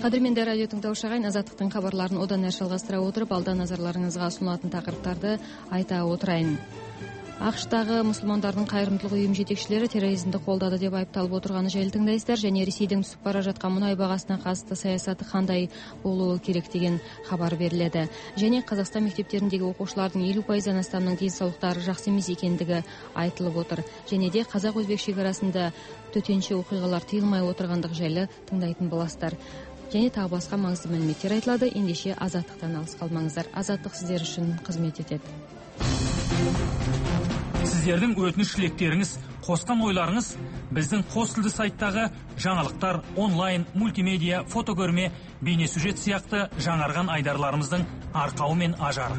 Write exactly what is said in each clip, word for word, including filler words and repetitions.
Кадырменде радио тыңдаушы ағайын, Азаттықтың хабарларын одан әрі жалғастыра отырып, алда назарларыңызға ұсынылатын тақырыптарды айта отырайын. ақш-тағы мұсылмандардың қайырымдылық ұйым жетекшілері терроризмді қолдады деп айыпталып отырғаны жайлы тыңдайсыздар, және Ресейдің түсіп бара жатқан мұнай бағасына қатысты саясаты қандай болуы керек деген хабар беріледі. Және Қазақстан мектептеріндегі оқушылардың елу пайыздан астамының денсаулықтары жақсы емес екендігі айтылып отыр. Және де қазақ-өзбек шекарасында төтенше оқиғалар тыйылмай отырғандығы жайлы тыңдайтын боласыздар. Және тағы басқа маңызды мәліметтер айтылады. Ендеше Азаттықтан алыс қалмаңыздар. Азаттық сіздер үшін қызмет етеді. Сіздердің өтініш тілектеріңіз, қосқан ойларыңыз біздің қос тілді сайттағы жаңалықтар, онлайн, мультимедиа, фотокөрме, бейнесюжет сияқты жаңарған айдарларымыздың арқауы мен ажары.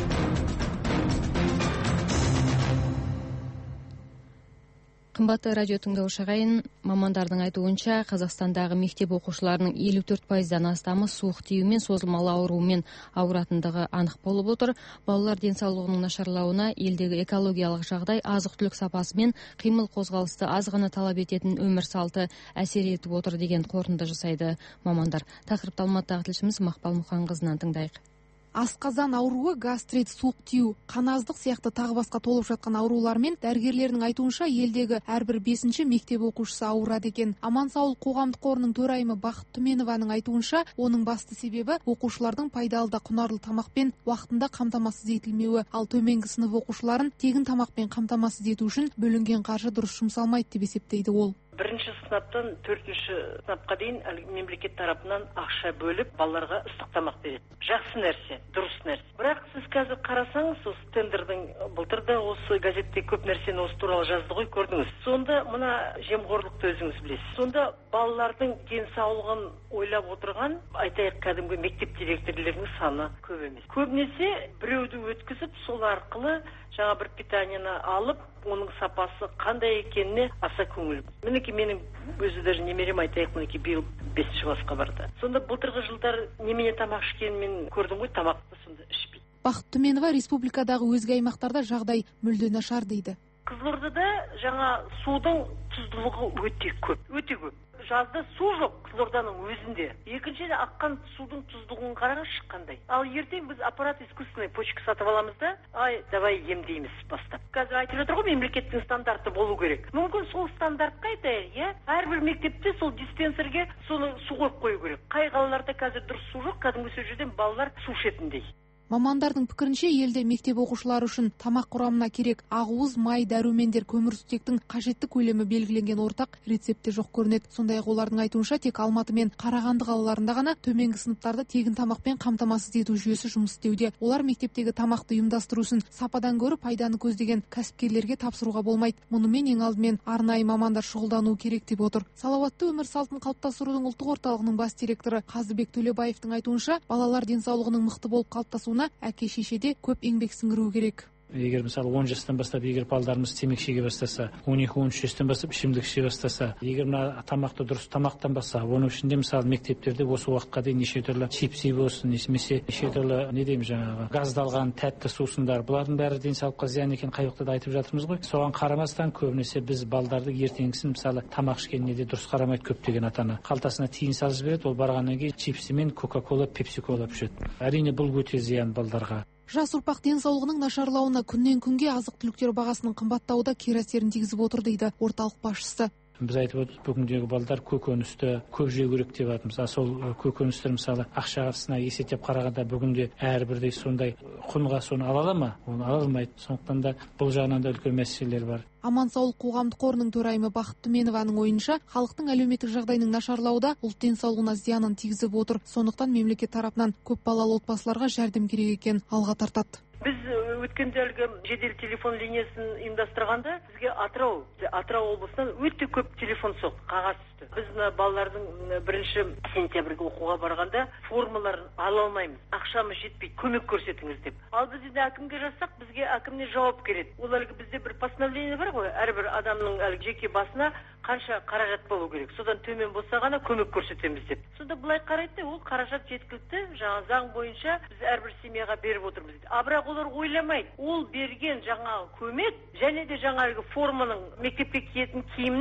Қымбатты радио тыңдаушы ағайын, мамандардың айтуынша Қазақстандағы мектеп оқушыларының елу төрт пайыздан астамы суық тиюмен, созылмалы ауруымен ауыратындығы анық болып отыр. Балалар денсаулығының нашарлауына елдегі экологиялық жағдай, азық-түлік сапасы мен қимыл қозғалысты аз ғана талап ететін өмір салты әсер етіп отыр деген қорытынды жасайды мамандар. Тақырыпты Алматыдағы тілшіміз Мақпал Мұханқызынан тыңдайық. Асқазан ауруы, гастрит, суық тию, қаназдық сияқты тағы басқа толып жатқан аурулармен дәрігерлердің айтуынша елдегі әрбір бесінші мектеп оқушысы ауырады екен. Аман-саулық қоғамдық қорының төрайымы Бақыт Түменованың айтуынша, оның басты себебі оқушылардың пайдалы да құнарлы тамақпен уақытында қамтамасыз етілмеуі, ал төменгі сынып оқушыларын тегін тамақпен қамтамасыз ету үшін бөлінген қаржы дұрыс жұмсалмайды деп есептейді ол. Бірінші сыныптан төртінші сыныпқа дейін мемлекет тарапынан ақша бөліп, балаларға ыстық тамақ береді. Жақсы нәрсе, дұрыс нәрсе. Бірақ сіз қазір қарасаңыз, осы тендердің былтырда осы газетте көп нәрсені осы туралы жазды ғой, көрдіңіз. Сонда мына жемқорлықты өзіңіз білесіз. Сонда балалардың денсаулығын ойлап отырған, айтайық, кәдімгі мектеп директорлерінің саны көп емес. Көбінесе біреуді өткізіп, сол арқылы жаңа бір питаниені алып, оның сапасы қандай екеніне аса көңіл. Мінеки менің өзі даже немерем, айтайық, мінеки биыл бесінші классқа барды. Сонда былтырғы жылдар немене тамақ ішкенін мен көрдім ғой, тамақты сонда ішпейді. Бақыт Түменова республикадағы өзге аймақтарда жағдай мүлде нашар дейді. Қызылордада жаңа судың тұздылығы өте көп, өте көп. Жазда су жоқ Қызылорданың өзінде. Екіншіден аққан судың тұздығын қараңыз шыққандай. Ал ертең біз аппарат искусственной почка сатып аламыз да, ай, давай емдейміз бастап. Қазір айтып жатыр ғой, мемлекеттің стандарты болу керек. Мүмкін сол стандартқа айтайық, иә? Әрбір мектепте сол диспенсерге соны су қойып қою керек. Қай қалаларда қазір дұрыс су жоқ, кәдімгі сол жерден балалар су ішетіндей. Мамандардың пікірінше, елде мектеп оқушылары үшін тамақ құрамына керек ақуыз, май, дәрумендер, көмірсутектің қажетті көлемі белгіленген ортақ рецепті жоқ көрінеді. Сондай-ақ олардың айтуынша, тек Алматы мен Қарағанды қалаларында ғана төменгі сыныптарды тегін тамақпен қамтамасыз ету жүйесі жұмыс істеуде. Олар мектептегі тамақты ұйымдастыру үшін сападан гөрі пайданы көздеген кәсіпкерлерге тапсыруға болмайды. Мұнымен ең алдымен арнайы мамандар шұғылдануы керек деп отыр. Салауатты өмір салтын қалыптастырудың ұлттық орталығының бас директоры Қазыбек Төлебаевтың айтуынша, балалар денсаулығының мықты болып қалыптасуына әке-шешеде көп еңбек сіңіру керек. Егер мысалы он жастан бастап егер балдарымыз темекі шеге бастаса, он екі он үш жастан бастап ішімдік іше бастаса, егер мына тамақты дұрыс тамақтан баса, оның ішінде мысалы мектептерде осы уақытқа дейін неше түрлі чипси болсын, немесе неше түрлі не дейміз жаңағы газдалған тәтті сусындар, бұлардың бәрі денсаулыққа зиян екенін қай уақытта да айтып жатырмыз ғой. Соған қарамастан көбінесе біз балдарды ертеңгісін мысалы тамақ ішкеніне де дұрыс қарамайды көптеген ата-ана. Қалтасына тиын салып жібереді, ол барғаннан кейін чипси мен кока-кола, пепси-кола ішеді. Әрине бұл өте зиян балдарға. Жас ұрпақ денсаулығының нашарлауына күннен күнге азық-түліктер бағасының қымбаттауы да кері әсерін тигізіп отыр дейді орталық басшысы. Біз айтып отырмыз, бүгіндегі балдар көкөністі көп жеу керек деп жатырмыз. Сол көкөністер мысалы ақшасына есептеп қарағанда бүгінде әрбірдей сондай құнға соны ала ала ма? Оны ала алмайды. Сондықтан да бұл жағынан да үлкен мәселелер бар. Аман-саулық қоғамдық қорының төрайымы Бақыт Түменованың ойынша, халықтың әлеуметтік жағдайының нашарлауы ұлт денсаулығына зиянын тигізіп отыр. Сондықтан мемлекет тарапынан көп балалы отбасыларға жәрдем керек екен алға тартады. Біз өткенде әлгі жедел телефон линиясын ұйымдастырғанда бізге Атырау, Атырау облысынан өте көп телефон соқты, қағаз түсті. Біз балалардың бірінші сентябрьге оқуға барғанда формаларын ала алмаймыз, ақшамыз жетпейді, көмек көрсетіңіз деп. Ал біз енді әкімге жазсақ, бізге әкімнен жауап келеді. Ол әлгі бізде бір постановление бар ғой, әрбір адамның әлгі жеке басына қанша қаражат болу керек. Содан төмен болса ғана көмек көрсетеміз деп. Сонда былай қарайды, ол қаражат жеткілікті, жаңа заң бойынша біз әрбір семьяға беріп отырмыз. А бірақ олар ойламайды. Ол берген жаңағы көмек және де жаңағы форманың, мектепке киетін киімнің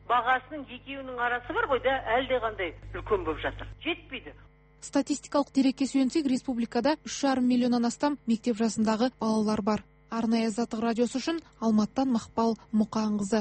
бағасының екеуінің арасы бар ғой да, әлде қандай үлкен болып жатыр. Жетпейді. Статистикалық дерекке сүйенсек, республикада үш жарым миллионнан астам мектеп жасындағы балалар бар. Арнайы Азаттық радиосы үшін Алматтан Мақпал Мұқанқызы.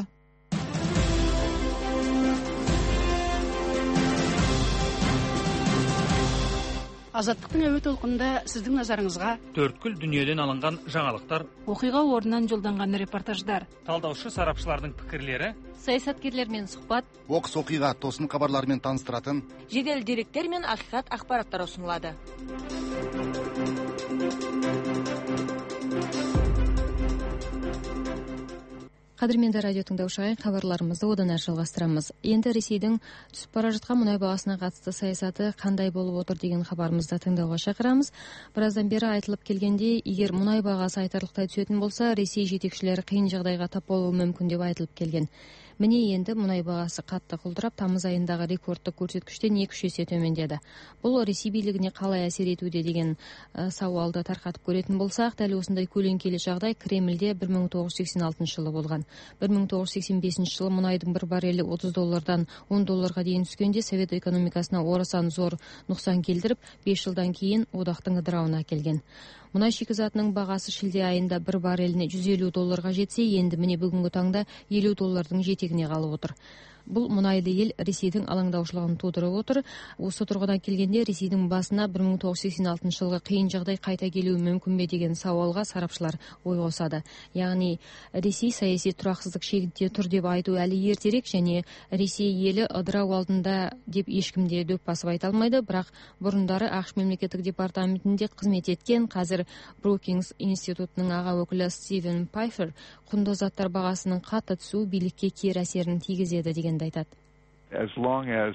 Азаттықтың әуе толқынында сіздің назарыңызға төрткүл дүниеден алынған жаңалықтар, оқиға орнынан жолданған репортаждар, талдаушы сарапшылардың пікірлері, саясаткерлермен сұхбат, оқыс оқиға тосын хабарлармен таныстыратын жедел деректер мен ақиқат ақпараттар ұсынылады. Қадірменді радио тыңдаушылар, хабарларымызды одан әрі жалғастырамыз. Енді Ресейдің түсіп бара жатқан мұнай бағасына қатысты саясаты қандай болып отыр деген хабарымызды тыңдауға шақырамыз. Біраздан бері айтылып келгенде, егер мұнай бағасы айтарлықтай түсетін болса, Ресей жетекшілері қиын жағдайға тап болуы мүмкін деп айтылып келген. Міне енді мұнай бағасы қатты құлдырап, тамыз айындағы рекордтық көрсеткіштен екі үш есе төмендеді. Бұл Ресей билігіне қалай әсер етуде деген ә, сауалды тарқатып көретін болсақ, дәл осындай көлеңкелі жағдай Кремльде бір мың тоғыз жүз сексен алтыншы жылы болған. бір мың тоғыз жүз сексен бесінші жылы мұнайдың бір баррелі отыз доллардан он долларға дейін түскенде Совет экономикасына орасан зор нұқсан келдіріп, бес жылдан кейін одақтың ыдырауына әкелген. Мұнай шикізатының бағасы шілде айында бір барреліне жүз елу долларға жетсе, енді міне бүгінгі таңда елу доллардың жетегіне қалып отыр. Бұл мұнайды ел Ресейдің алаңдаушылығын тудырып отыр. Осы тұрғыдан келгенде Ресейдің басына бір мың тоғыз жүз сексен алтыншы жылғы қиын жағдай қайта келуі мүмкін бе деген сауалға сарапшылар ой қосады. Яғни Ресей саяси тұрақсыздық шегінде тұр деп айту әлі ертерек, және Ресей елі ыдырау алдында деп ешкімде дөп басып айта алмайды. Бірақ бұрындары ақш мемлекеттік департаментінде қызмет еткен, қазір Brookings институтының аға өкілі Стивен Пайфер құнды заттар бағасының қатты түсуі билікке кері әсерін тигізеді деген айтады. As long as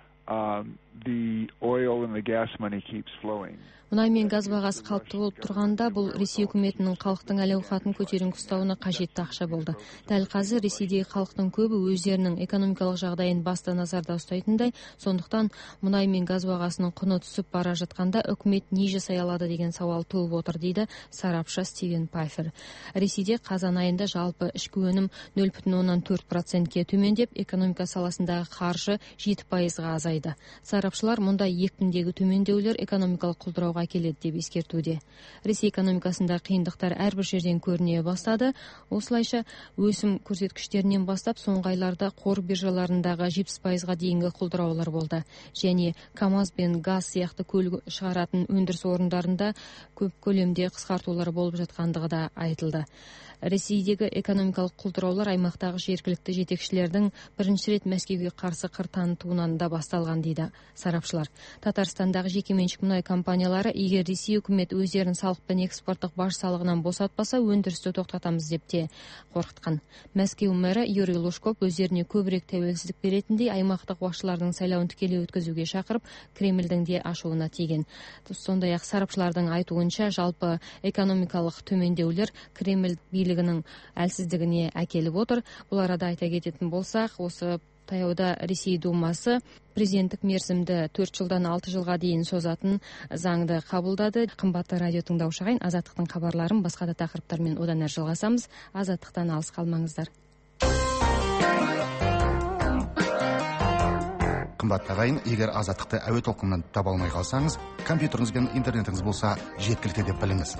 um, the oil and the gas money keeps flowing. Мұнай мен газ бағасы қалыпты болып тұрғанда, бұл Ресей үкіметінің халықтың әл-ауқатын көтеріңкі ұстауына қажетті ақша болды. Дәл қазір Ресейдегі халықтың көбі өздерінің экономикалық жағдайын басты назарда ұстайтындай, сондықтан мұнай мен газ бағасының құны түсіп бара жатқанда үкімет не жасай алады деген сауал туып отыр, дейді сарапшы Стивен Пайфер. Ресейде қазан айында жалпы ішкі өнім нөл бүтін оннан төрт процентке төмендеп, экономика саласындағы қаржы жеті пайызға азайды. Сарапшылар мұндай екпіндегі төмендеулер экономикалық құлдырауға келеді деп ескертуде. Ресей экономикасында қиындықтар әрбір жерден көріне бастады. Осылайша өсім көрсеткіштерінен бастап соңғы айларда қор биржаларындағы жетпіс пайызға дейінгі құлдыраулар болды. Және КамАЗ бен газ сияқты көлік шығаратын өндіріс орындарында көп көлемде қысқартулар болып жатқандығы да айтылды. Ресейдегі экономикалық құлдыраулар аймақтағы жергілікті жетекшілердің бірінші рет Мәскеуге қарсы қыр танытуынан да басталған, дейді сарапшылар. Татарстандағы жекеменшік мұнай компаниялары егер Ресей үкімет өздерін салық пен экспорттық баж салығынан босатпаса, өндірісті тоқтатамыз деп те қорқытқан. Мәскеу мэрі Юрий Лужков өздеріне көбірек тәуелсіздік беретіндей аймақтық басшылардың сайлауын тікелей өткізуге шақырып, Кремльдің де ашуына тиген. Сондай-ақ сарапшылардың айтуынша, жалпы экономикалық төмендеулер Кремль билігінің әлсіздігіне әкеліп отыр. Бұл арада айта кететін болсақ, осы таяуда Ресей Думасы президенттік мерзімді төрт жылдан алты жылға дейін созатын заңды қабылдады. Қымбатты радио тыңдаушы ағайын, Азаттықтың хабарларын басқа да тақырыптармен одан әрі жалғасамыз. Азаттықтан алыс қалмаңыздар. Қымбатты ағайын, егер Азаттықты әуе толқынынан таба алмай қалсаңыз, компьютеріңіз бен интернетіңіз болса жеткілікті деп біліңіз.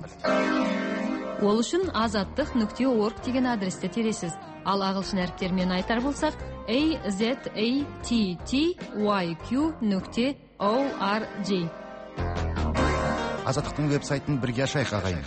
Ол үшін азаттық нүкте орг деген адресте тересіз. Ал ағылшын әріптермен айтар болсақ, a z a t t y q нүкте org. Азаттықтың веб-сайтын бірге ашайық ағайын.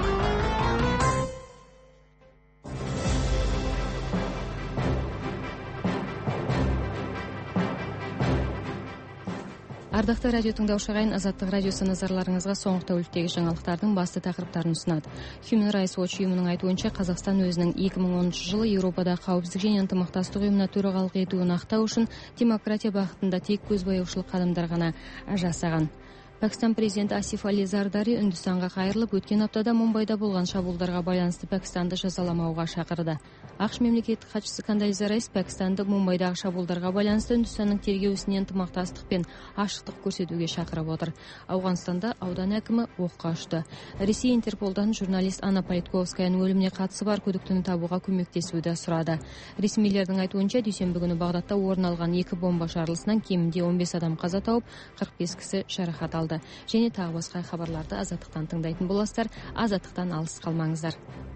Ардақты радио тыңдаушы ағайын, Азаттық радиосы назарларыңызға соңғы тәуліктегі жаңалықтардың басты тақырыптарын ұсынады. Human Rights Watch ұйымының айтуынша, Қазақстан өзінің екі мың оныншы жылы Еуропада қауіпсіздік және ынтымақтастық ұйымына төрағалық етуін ақтау үшін демократия бағытында тек көзбояушылық қадамдар ғана жасаған. Пакистан президенті Асиф Али Зардари Үндістанға қайырылып, өткен аптада Мумбайда болған шабуылдарға байланысты Пакистанды жазаламауға шақырды. ақш мемлекеттік хатшысы Кондолиза Райс Пакистанды Мумбайдағы шабуылдарға байланысты Үндістанның тергеу ісіне ынтымақтастық пен ашықтық көрсетуге шақырып отыр. Ауғанстанда аудан әкімі оққа ұшты. Ресей Интерполдан журналист Анна Политковскаяның өліміне қатысы бар күдіктіні табуға көмектесуді сұрады. Ресмилердің айтуынша, дүйсенбі күні Бағдадта орын алған екі бомба жарылысынан кемінде он бес адам қаза тауып, қырық бес кісі жарақат алды. Және тағы басқа хабарларды Азаттықтан тыңдайтын боласыздар. Азаттықтан алыс қалмаңыздар.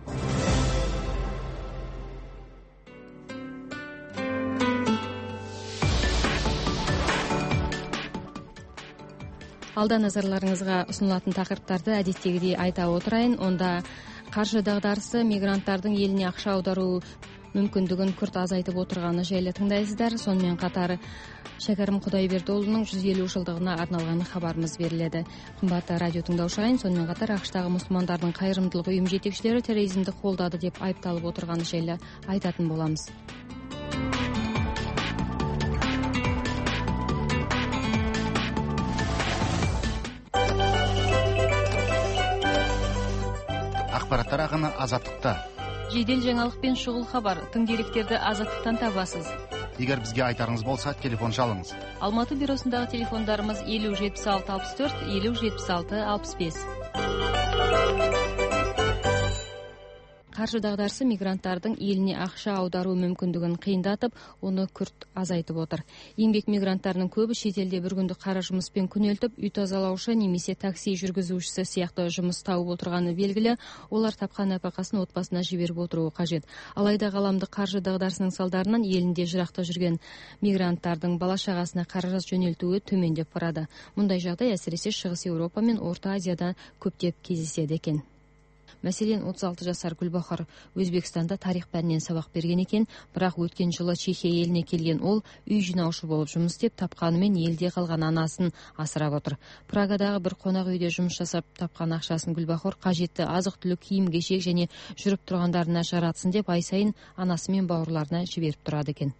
Алда назарларыңызға ұсынылатын тақырыптарды әдеттегідей айта отырайын. Онда қаржы дағдарысы мигранттардың еліне ақша аудару мүмкіндігін күрт азайтып отырғаны жайлы тыңдайсыздар. Сонымен қатар Шәкәрім Құдайбердіұлының жүз елу жылдығына арналған хабарымыз беріледі. Қымбатты радио тыңдаушы ағайын, сонымен қатар ақштағы мұсылмандардың қайырымдылық ұйым жетекшілері терроризмді қолдады деп айыпталып отырғаны жайлы айтатын боламыз. Ақпараттар ағыны Азаттықта. Жедел жаңалық пен шұғыл хабар, тың деректерді Азаттықтан табасыз. Егер бізге айтарыңыз болса, телефон шалыңыз. Алматы бюросындағы телефондарымыз елу жетпіс алты алпыс төрт, елу жетпіс алты алпыс бес. Қаржы дағдарысы мигранттардың еліне ақша аудару мүмкіндігін қиындатып, оны күрт азайтып отыр. Еңбек мигранттарының көбі шетелде бір күндік қара жұмыспен күнелтіп, үй тазалаушы немесе такси жүргізушісі сияқты жұмыс тауып отырғаны белгілі. Олар тапқан нәпақасын отбасына жіберіп отыруы қажет. Алайда ғаламдық қаржы дағдарысының салдарынан елінде жырақта жүрген мигранттардың бала-шағасына қаражат жөнелтуі төмендеп барады. Мұндай жағдай әсіресе Шығыс Еуропа мен Орта Азияда көптеп кездеседі екен. Мәселен, отыз алты жасар Гүлбахар Өзбекстанда тарих пәнінен сабақ берген екен, бірақ өткен жылы Чехия еліне келген ол үй жинаушы болып жұмыс істеп, тапқанымен елде қалған анасын асырап отыр. Прагадағы бір қонақ үйде жұмыс жасап тапқан ақшасын Гүлбахар қажетті азық-түлік, киім-кешек және жүріп тұрғандарына жаратсын деп ай сайын анасы мен бауырларына жіберіп тұрады екен.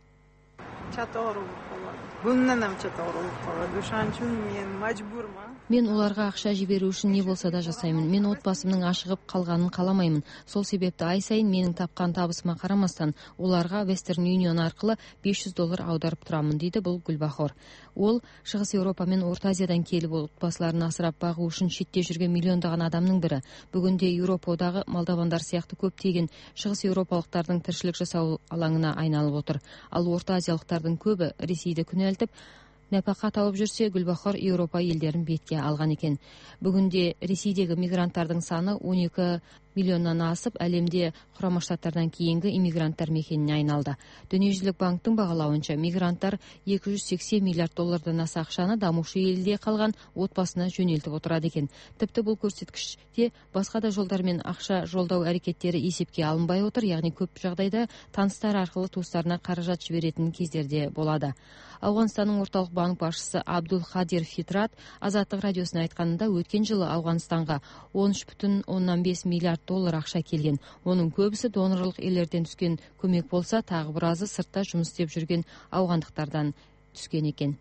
Мен оларға ақша жіберу үшін не болса да жасаймын. Мен отбасымның ашығып қалғанын қаламаймын. Сол себепті ай сайын менің тапқан табысыма қарамастан оларға Western Union арқылы бес жүз доллар аударып тұрамын, дейді бұл Гүлбахор. Ол Шығыс Еуропа мен Орта Азиядан келіп отбасыларын асырап бағу үшін шетте жүрген миллиондаған адамның бірі. Бүгінде Еуропадағы молдавандар сияқты көптеген Шығыс Еуропалықтардың тіршілік жасау алаңына айналып отыр. Ал Орта Азиялықтардың көбі Ресейді күнелтіп нәпақа тауып жүрсе, Гүлбахор Еуропа елдерін бетке алған екен. Бүгінде Ресейдегі мигранттардың саны он екі миллионнан асып, әлемде Құрама Штаттардан кейінгі иммигранттар мекеніне айналды. Дүниежүзілік банктың бағалауынша мигранттар екі жүз сексен миллиард доллардан аса ақшаны дамушы елде қалған отбасына жөнелтіп отырады екен. Тіпті бұл көрсеткіште басқа да жолдармен ақша жолдау әрекеттері есепке алынбай отыр, яғни көп жағдайда таныстар арқылы туыстарына қаражат жіберетін кездерде болады. Ауғанстанның орталық банк басшысы Абдул Хадир Фитрат Азаттық радиосына айтқанында, өткен жылы Ауғанстанға он үш бүтін оннан бес миллиард доллар ақша келген. Оның көбісі донорлық елдерден түскен көмек болса, тағы біразы сыртта жұмыс істеп жүрген ауғандықтардан түскен екен.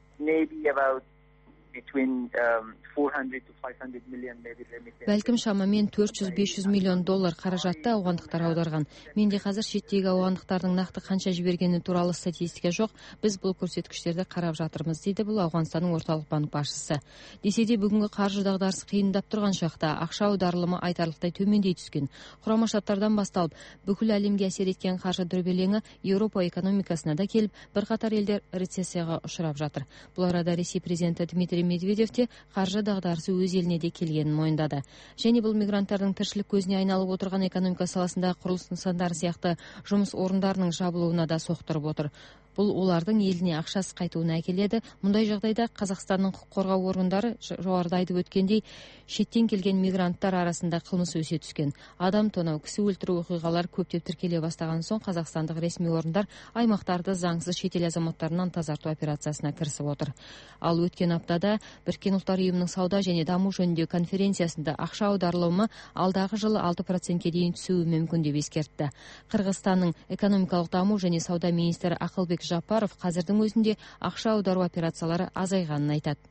Бәлкім шамамен төрт жүз бес жүз миллион доллар қаражатты ауғандықтар аударған. Менде қазір шеттегі ауғандықтардың нақты қанша жібергені туралы статистика жоқ. Біз бұл көрсеткіштерді қарап жатырмыз, дейді бұл Ауғанстанның орталық банк басшысы. Десе де бүгінгі қаржы дағдарысы қиындап тұрған шақта ақша аударылымы айтарлықтай төмендей түскен. Құрама Штаттардан басталып, бүкіл әлемге әсер еткен қаржы дүрбелеңі Еуропа экономикасына да келіп, бірқатар елдер рецессияға ұшырап жатыр. Бұл арада Ресей президенті Дмитрий Медведев те қаржы дағдарысы өз еліне де келгенін мойындады. Және бұл мигранттардың тіршілік көзіне айналып отырған экономика саласындағы құрылыс нысандары сияқты жұмыс орындарының жабылуына да соқтырып отыр. Бұл олардың еліне ақшасы қайтуына әкеледі. Мұндай жағдайда Қазақстанның құқық қорғау органдары жоғарыда айтып өткендей, шеттен келген мигранттар арасында қылмыс өсе түскен. Адам тонау, кісі өлтіру оқиғалар көптеп тіркеле бастаған соң, қазақстандық ресми орындар аймақтарды заңсыз шетел азаматтарынан тазарту операциясына кірісіп отыр. Ал өткен аптада Біріккен ұлттар ұйымының сауда және даму жөніндегі конференциясында ақша аударылымы алдағы жылы алты процентке дейін түсуі мүмкін деп ескертті. Қырғызстанның экономикалық даму және сауда министрі Ақылбек Жапаров қазірдің өзінде ақша аудару операциялары азайғанын айтады.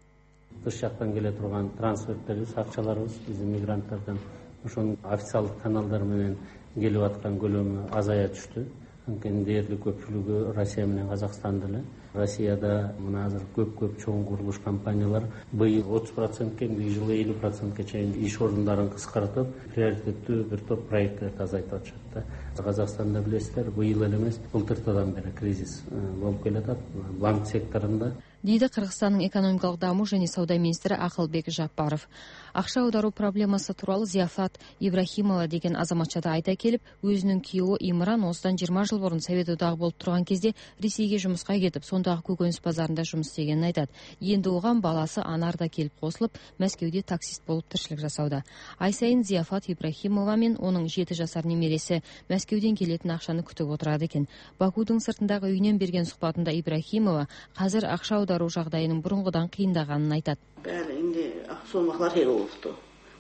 тыш жактан келе турган трансферттерибиз, акчаларыбыз биздин мигранттардан ошонун официалдык каналдар менен келип аткан көлөмү азая түштү. Анткени дээрлик көпчүлүгү Россия менен Казакстан деле. Россияда мына азыр көп-көп чоң курулуш компаниялар быйыл отуз процентке, эндиги жылы элүү процентке чейин иш ордундарын кыскартып, приоритеттүү бир топ проекттерди азайтып атышат да. Казакстанда билесиздер, быйыл эле эмес, былтыртадан бери кризис болуп келатат банк секторунда. Дейді Кыргызстандын экономикалык дамуу және сауда министри Акылбек Жапаров. Акча аударуу проблемасы тууралуу Зияфат Ибрахимова деген азаматчада айта келип, өзүнүн күйөөү Имран осудан жыйырма жыл мурун Совет одагы болуп турган кезде Ресейге жумуска кетип, сондагы көкөнүс базарында жумуш істегенин айтат. Енді оған баласы Анарда келип косулуп, Мәскеуде таксист болуп тирчилик жасауда. Ай сайын Зияфат Ибрахимова мен онун жети жашар немереси Мәскеуден келетін акчаны күтүп отурат экен. Бакуудун сыртындагы үйүнөн берген сухбатында Ибрахимова казыр акча аударуу жагдайынын бурунгудан кыйындаганын айтат. Бәле, инде сомаклар хел болупту.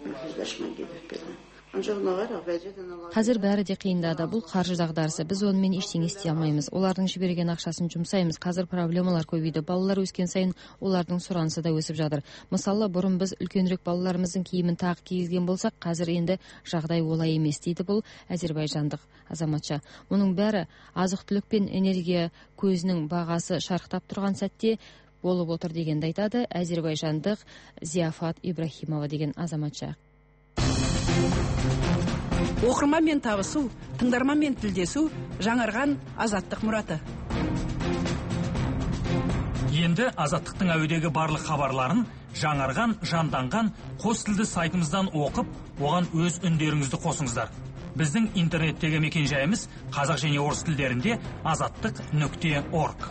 Қазір бәрі де кыйындады. Бул каржы дагдарысы. Биз ону менен эчтеке истей албайбыз. Олардын жиберген акчасын жумсайбыз. Казыр проблемалар көбөйдү. Балалар өскен сайын олардын суранысы да өсүп жатыр. Мисалы, бурун биз үлкөнүрөөк балаларыбыздын кийимин так кийгизген болсак, казыр энди жагдай олай эмес, дейди бул азербайжандык азаматча. Мунун бәрі азык-түлүк пен энергия көзүнүн багасы шарктап турган сәтте болуп отур дегенди айтады азербайжандык Зияфат Ибрахимова деген азаматча. Окурман менен табышуу, тыңдарман менен тилдесүү жаңарган Азаттык мураты. Енді Азаттыктын әуедегі барлық хабарларын жаңарган, жанданган кос тилдүү сайтымыздан окуп, оған өз үндөрүңүздү косуңуздар. Биздин интернеттеги мекен жайымыз казак және орыс тилдеринде азаттык нүкте орг.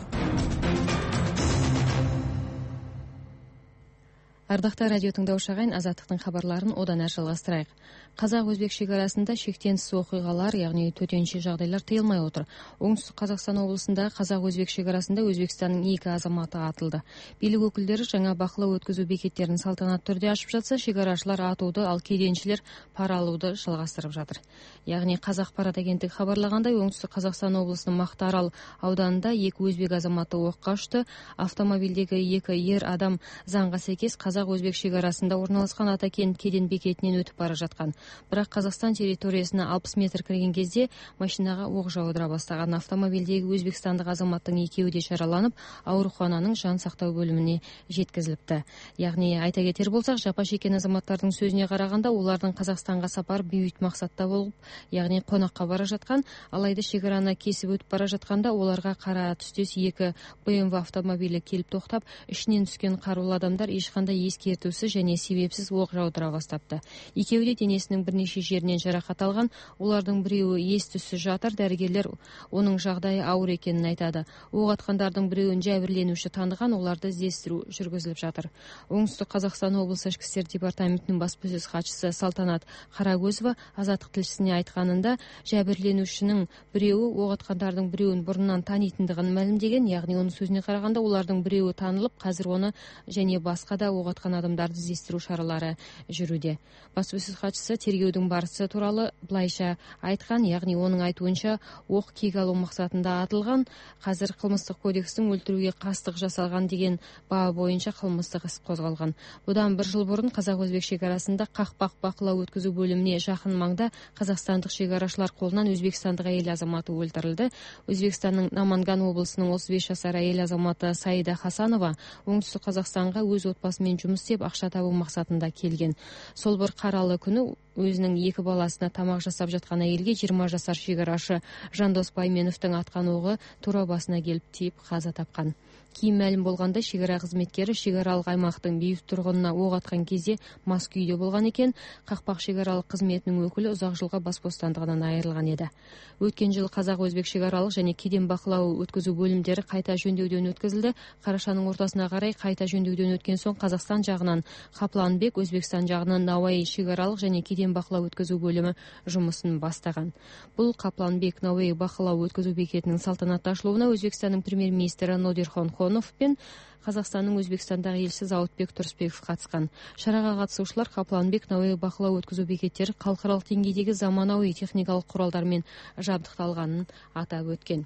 Ардакты радио тыңдаушы агайын, Азаттыктын хабарларын одан ары жалгастырайык. Казак-өзбек шекарасында шектенсиз окуйгалар, ягни төтөнчө жагдайлар тыйылмай отур. Оңтүстүк Казакстан облусунда Казак-өзбек шекарасында Өзбекстандын эки азаматы атылды. Бийлик өкүлдөрү жаңа бакылоо өткөзүү бекеттерин салтанаттуу түрдө ачып жатса, шекарачылар атууду, ал кеденчилер пара алууду жалгастырып жатыр. Ягни Казакпарат агенттиги кабарлагандай, Оңтүстүк Казакстан облусунун Мактаарал ауданында эки өзбек азаматы окко учту. Автомобилдеги эки ер адам заңга сейкес Казак-өзбек шекарасында орналаскан Атакент кеден бекетинен өтүп бара жаткан. Бирок Казакстан территориясына алпыс метр кирген кезде машинага ок жаудыра баштаган. Автомобилдеги өзбекстандык азаматтын экөөү де жараланып, оорукананын жан сактоо бөлүмүнө жеткизилипти. Ягни айта кетер болсак, жапа шеккен азаматтардын сөзүнө караганда, улардын Казакстанга сапар бейбит максатта болуп, ягни конакка бара жаткан. Алайда шекараны кесип өтүп бара жатканда оларга кара түстөс эки бэ эм вэ автомобили келип токтоп, ичинен түшкөн каруулуу адамдар эч кандай эскертүүсүз және себепсиз ок жаудыра баштапты. Экөөү де денесинин бир нече жеринен жаракат алган. Улардын бирөөү эс түссүз жатыр. Дарыгерлер онун жагдайы ауыр экенин айтады. Ок аткандардын бирөөүн жабирленүүчү таныган, уларды издестирүү жүргүзүлүп жатыр. Оңтүстүк Казакстан облусу ички иштер департаментинин баспасөз катчысы Салтанат Карагөзова Азаттык тилчисине айтканында, жабирленүүчүнүн бирөөү ок аткандардын бирөөүн бурунан таанитындыгын маалимдеген. Ягни онун сөзүнө караганда, улардын бирөөү таанылып, казыр оны және баска да ок аткан адамдарды издестирүү чаралары жүрүүдө. Баспасөз катчысы тергөөдүн барысы тууралуу былайча айткан, ягни онун айтуунча, ок кийге алуу максатында атылган. Казыр кылмыштык кодекстин өлтүрүүгө кастык жасалган деген баа боюнча кылмыштык иш козголгон. Будан бир жыл бурун Казак-өзбек шекарасында какпак бакылоо өткөзүү бөлүмүнө жакын маңда казакстандык шекарачылар колунан өзбекстандык айыл азаматы өлтүрүлдү. Өзбекстандын Наманган облусунун отуз беш жашар айыл азаматы Саида Хасанова Оңтүстүк Казакстанга өз отбасы менен жумуш істеп, акча табуу максатында келген. Сол бір каралы күнү өзүнүн эки баласына тамак жасап жаткан айылге жыйырма жашар шекарашы Жандос Байменовдун аткан огу туура басына келип тийип каза тапкан. Кийин маалым болгондой, шекара кызметкери шекаралык аймактын бейбит тургунуна ок аткан кезде мас күйдө болгон экен. Какпак шекаралык кызметинин өкүлү узак жылга бас бостандыгынан айрылган эди. Өткөн жылы Казак-өзбек шекаралык және кеден бакылоо өткөзүү бөлүмдөрү кайта жөндөөдөн өткөзүлдү. Карашанын ортосуна карай кайта жөндөөдөн өткөн соң Казакстан жагынан Капланбек, Өзбекстан жагынан Навай шекаралык және кеден бакылоо өткөзүү бөлүмү жумусын баштаган. Бул Капланбек Навай бакылоо өткөзүү бекетинин салтанаттуу ачылууна Өзбекстандын премьер-министри Нодирхон Хонов пен Казакстандын Өзбекстандагы элчиси Заутбек Турсбеков катышкан. Шарага катышуучулар Капланбек Навай бакылоо өткөзүү бекеттери калкаралык деңгейдеги заманауи техникалык куралдар менен жабдыкталганын атап өткөн.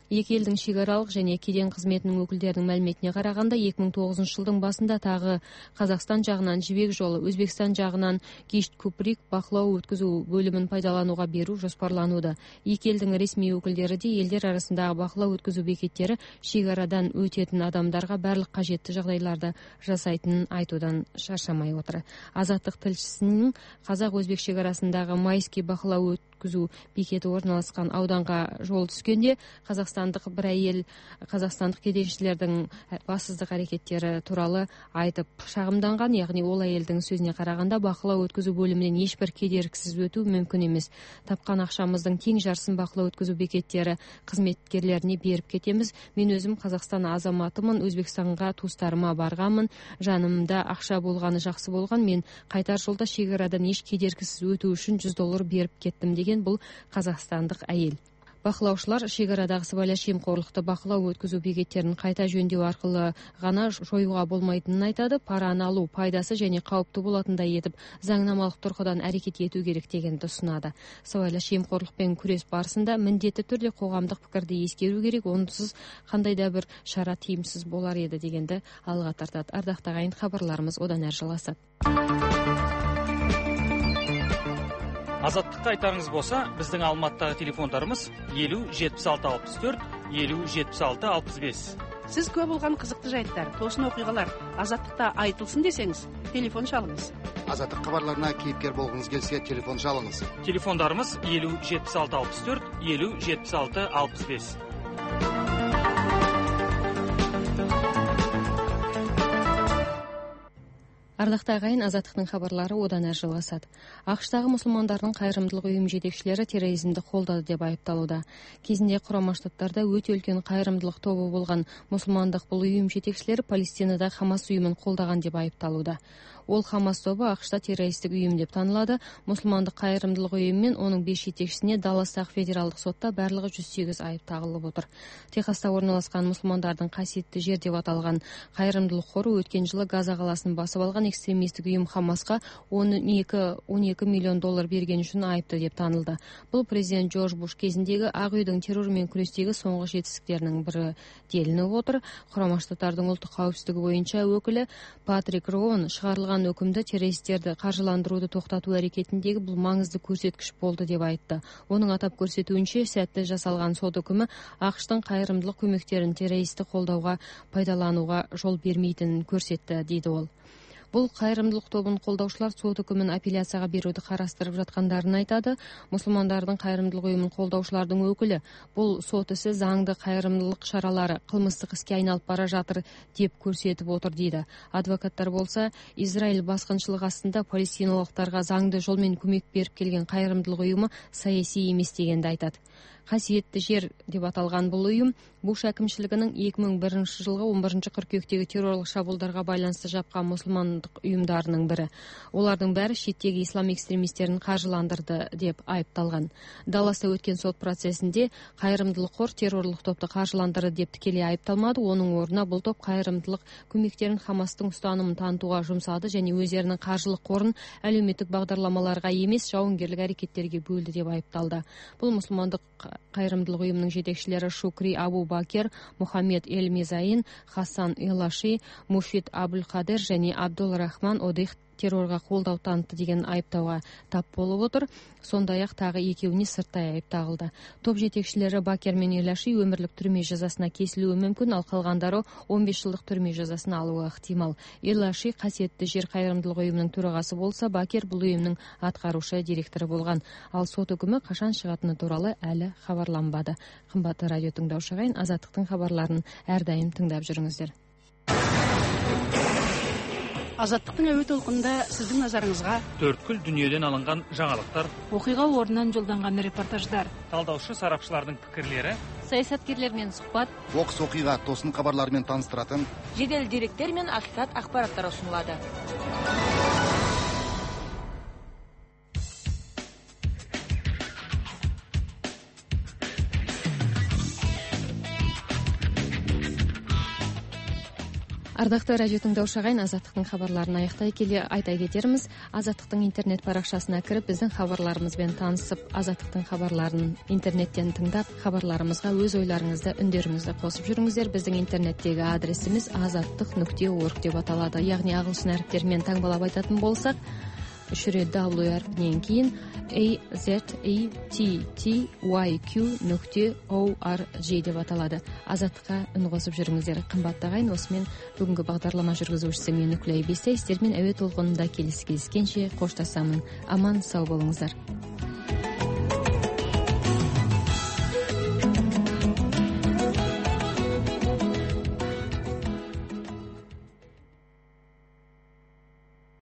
Екі елдің шекаралық және кеден қызметінің өкілдерінің мәліметіне қарағанда екі мың тоғызыншы жылдың басында тағы Қазақстан жағынан Жібек жолы, Өзбекстан жағынан Гишт-Куприк бақылау өткізу бөлімін пайдалануға беру жоспарлануда. Екі елдің ресми өкілдері де елдер арасындағы бақылау өткізу бекеттері шекарадан өтетін адамдарға барлық қажетті жағдайларды жасайтынын айтудан шаршамай отыр. Азаттық тілшісінің қазақ-өзбек шекарасындағы Майский бақылау өткізу бекеті орналасқан ауданға жол түскенде қазақстандық бір әйел қазақстандық кеденшілердің бассыздық әрекеттері туралы айтып шағымданған, яғни ол әйелдің сөзіне қарағанда бақылау өткізу бөлімінен ешбір кедергісіз өту мүмкін емес. Тапқан ақшамыздың тең жарсын бақылау өткізу бекеттері қызметкерлеріне беріп кетеміз. Мен өзім Қазақстан азаматымын, Өзбекстанға туыстарыма барғанмын, жанымда ақша болғаны жақсы болған, мен қайтар жолда шекарадан еш кедергісіз өту үшін жүз доллар беріп кеттім деген бұл қазақстандық әйел. Бақылаушылар шекарадағы сыбайлас жемқорлықты бақылау өткізу бекеттерін қайта жөндеу арқылы ғана жоюға болмайтынын айтады. Параны алу пайдасы және қауіпті болатындай етіп заңнамалық тұрғыдан әрекет ету керек дегенді ұсынады. Сыбайлас жемқорлықпен күрес барысында міндетті түрде қоғамдық пікірді ескеру керек, онсыз қандай да бір шара тиімсіз болар еді дегенді алға тартады. Ардақты ағайын, хабарларымыз одан әрі жалғасады. Азаттыққа айтарыңыз болса, біздің Алматыдағы телефондарымыз елу жетпіс алты алпыс төрт, елу жетпіс алты алпыс бес. Сіз көп болған қызықты жайттар, тосын оқиғалар Азаттықта айтылсын десеңіз, телефон шалыңыз. Азаттық хабарларына кейіпкер болғыңыз келсе, телефон шалыңыз. Телефондарымыз елу жетпіс алты алпыс төрт, елу жетпіс алты алпыс бес. Ардақты ағайын, Азаттықтың хабарлары одан әрі жалғасады. ақш-тағы мұсылмандардың қайырымдылық ұйым жетекшілері терроризмді қолдады деп айыпталуда. Кезінде Құрама Штаттарда өте үлкен қайырымдылық тобы болған мұсылмандық бұл ұйым жетекшілері Палестинада Хамас ұйымын қолдаған деп айыпталуда. Ол Хамас тобы ақш-та террористік ұйым деп танылады. Мұсылмандық қайырымдылық ұйым мен оның бес жетекшісіне Далластағы федералдық сотта барлығы жүз сегіз айып тағылып отыр. Техаста орналасқан мұсылмандардың қасиетті жер деп аталған қайырымдылық қоры өткен жылы Газа қаласын басып алған экстремистік ұйым Хамасқа он екі миллион доллар берген үшін айыпты деп танылды. Бұл президент Джордж Буш кезіндегі Ақ үйдің террормен күрестегі соңғы жетістіктерінің бірі делініп отыр. Құрама Штаттардың ұлттық қауіпсіздігі бойынша өкілі Патрик Роуэн шығарылған өкімді террористерді қаржыландыруды тоқтату әрекетіндегі бұл маңызды көрсеткіш болды деп айтты. Оның атап көрсетуінше, сәтті жасалған сот үкімі ақш-тың қайырымдылық көмектерін террористті қолдауға пайдалануға жол бермейтінін көрсетті, дейді ол. Бұл қайырымдылық тобын қолдаушылар сот үкімін апелляцияға беруді қарастырып жатқандарын айтады. Мұсылмандардың қайырымдылық ұйымын қолдаушылардың өкілі бұл сот ісі заңды қайырымдылық шаралары қылмыстық іске айналып бара жатыр деп көрсетіп отыр, дейді. Адвокаттар болса, Израиль басқыншылық астында палестиналықтарға заңды жолмен көмек беріп келген қайырымдылық ұйымы саяси емес дегенді айтады. Қасиетті жер деп аталған бұл ұйым Буш әкімшілігінің екі мың бірінші жылғы он бірінші қыркүйектегі террорлық шабуылдарға байланысты жапқан мұсылмандық ұйымдарының бірі. Олардың бәрі шеттегі ислам экстремистерін қаржыландырды деп айыпталған. Далласта өткен сот процесінде қайырымдылық қор террорлық топты қаржыландырды деп тікелей айыпталмады. Оның орнына бұл топ қайырымдылық көмектерін Хамастың ұстанымын танытуға жұмсады және өздерінің қаржылық қорын әлеуметтік бағдарламаларға емес жауынгерлік әрекеттерге бөлді деп айыпталды. Бұл мұсылмандық қайырымдылық ұйымның жетекшілері Шукри Абу Бакер, Мухаммед Эль Мезаин, Хасан Илаши, Муфид Абул Қадер және Абдул Рахман Одих террорға қолдау танытты деген айыптауға тап болып отыр. Сондай-ақ тағы екеуіне сырттай айып тағылды. Топ жетекшілері Бакер мен Илаши өмірлік түрме жазасына кесілуі мүмкін, ал қалғандары он бес жылдық түрме жазасын алуы ықтимал. Илаши қасиетті жер қайырымдылық ұйымының төрағасы болса, Бакер бұл ұйымның атқарушы директоры болған. Ал сот үкімі қашан шығатыны туралы әлі хабарланбады. Қымбатты радио тыңдаушы ағайын, Азаттықтың хабарларын әрдайым тыңдап жүріңіздер. Азаттықтың әуе толқынында сіздің назарыңызға төрткүл дүниеден алынған жаңалықтар, оқиға орнынан жолданған репортаждар, талдаушы сарапшылардың пікірлері, саясаткерлермен сұхбат, оқыс оқиға тосын хабарлармен таныстыратын жедел деректер мен ақиқат ақпараттар ұсынылады. Ардактуу радио тыңдоочу агайын, Азаттыктын кабарларын аяктай келе айта кетербиз. Азаттыктын интернет баракчасына кирип, биздин кабарларыбыз менен таанышып, Азаттыктын кабарларын интернеттен тыңдап, кабарларыбызга өз ойлоруңузду, үндөрүңүздү косуп жүрүңүздөр. Биздин интернеттеги адресибиз азаттык нүкте орг деп аталады. Ягни агылшын арифтери менен таңбалап айтатын болсак, үч ирет W арфинен кийин A Z A T T Y Q нүкте org деп аталады. Азаттыкка үн косуп жүрүңүздөр. Кымбаттуу агайын, осы менен бүгүнкү багдарлама жүргүзүүчүсү мен Нүклей Бисей. Сиздер менен әуе толкунунда келиси кездескенче кошташамын. Аман сау болуңуздар.